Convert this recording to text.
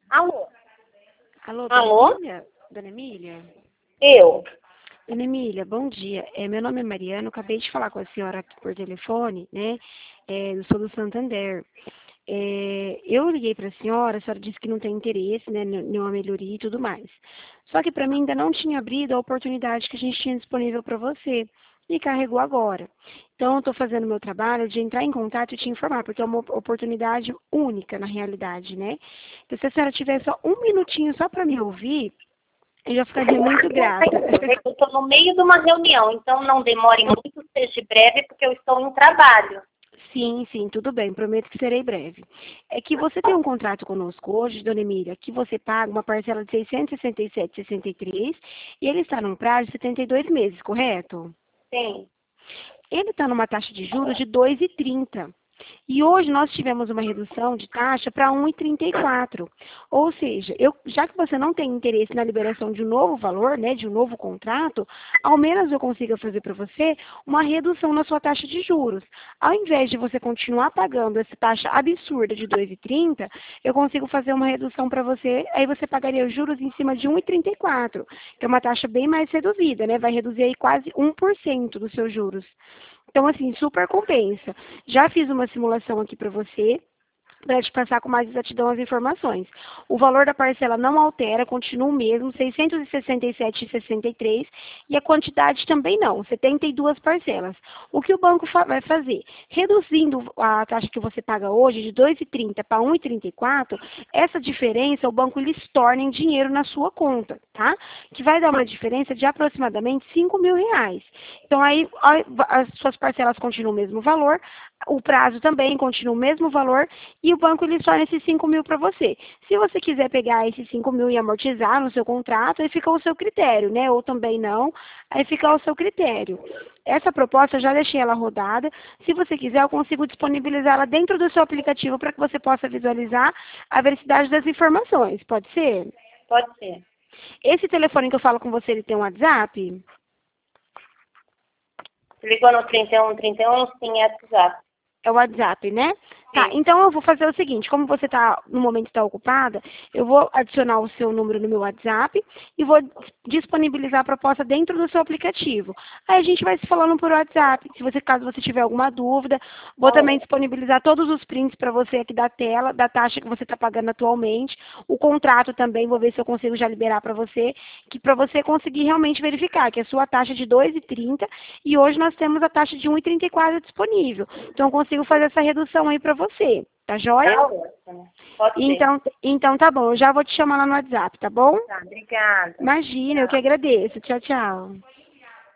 Alô? Alô, Dona Alô? Emília? Dona Emília? Eu? Dona Emília, bom dia. Meu nome é Mariana, eu acabei de falar com a senhora aqui por telefone, né? Eu sou do Santander. Eu liguei para a senhora disse que não tem interesse, né, numa melhoria e tudo mais. Só que para mim ainda não tinha abrido a oportunidade que a gente tinha disponível para você. E carregou agora. Então, eu estou fazendo o meu trabalho de entrar em contato e te informar, porque é uma oportunidade única, na realidade, né? Então, se a senhora tiver só um minutinho só para me ouvir, eu já ficaria muito grata. Eu estou no meio de uma reunião, então não demore muito, seja breve, porque eu estou em trabalho. Sim, sim, tudo bem, prometo que serei breve. É que você tem um contrato conosco hoje, Dona Emília, que você paga uma parcela de 667,63 e ele está num prazo de 72 meses, correto? Sim. Ele está numa taxa de juros de 2,30. E hoje nós tivemos uma redução de taxa para 1,34. Ou seja, já que você não tem interesse na liberação de um novo valor, né, de um novo contrato, ao menos eu consiga fazer para você uma redução na sua taxa de juros. Ao invés de você continuar pagando essa taxa absurda de 2,30, eu consigo fazer uma redução para você, aí você pagaria os juros em cima de 1,34, que é uma taxa bem mais reduzida, né? Vai reduzir aí quase 1% dos seus juros. Então, assim, super compensa. Já fiz uma simulação aqui para você, para te passar com mais exatidão as informações. O valor da parcela não altera, continua o mesmo, 667,63, e a quantidade também não, 72 parcelas. O que o banco vai fazer? Reduzindo a taxa que você paga hoje de 2,30 para 1,34, essa diferença o banco lhes torna em dinheiro na sua conta, tá? Que vai dar uma diferença de aproximadamente R$ 5.000. Então, aí as suas parcelas continuam o mesmo valor, o prazo também continua o mesmo valor e o banco ele torna esses 5.000 para você. Se você quiser pegar esses 5.000 e amortizar no seu contrato, aí fica ao seu critério, né? Ou também não, aí fica ao seu critério. Essa proposta eu já deixei ela rodada. Se você quiser, eu consigo disponibilizá-la dentro do seu aplicativo para que você possa visualizar a veracidade das informações. Pode ser? Pode ser. Esse telefone que eu falo com você, ele tem um WhatsApp? Ligou no 3131, sim, é WhatsApp. É o WhatsApp, né? Tá, Sim. então eu vou fazer o seguinte, como você tá, no momento está ocupada, eu vou adicionar o seu número no meu WhatsApp e vou disponibilizar a proposta dentro do seu aplicativo. Aí a gente vai se falando por WhatsApp, se você, caso você tiver alguma dúvida, vou Tá também bom. disponibilizar todos os prints para você aqui da tela, da taxa que você está pagando atualmente, o contrato também, vou ver se eu consigo já liberar para você, que para você conseguir realmente verificar que a sua taxa é de 2,30 e hoje nós temos a taxa de 1,34 disponível. Então eu consigo fazer essa redução aí para você, tá joia? Tá ótimo. Pode ser. Então tá bom, eu já vou te chamar lá no WhatsApp, tá bom? Tá, obrigada. Imagina, eu que Tchau. agradeço. Tchau, tchau.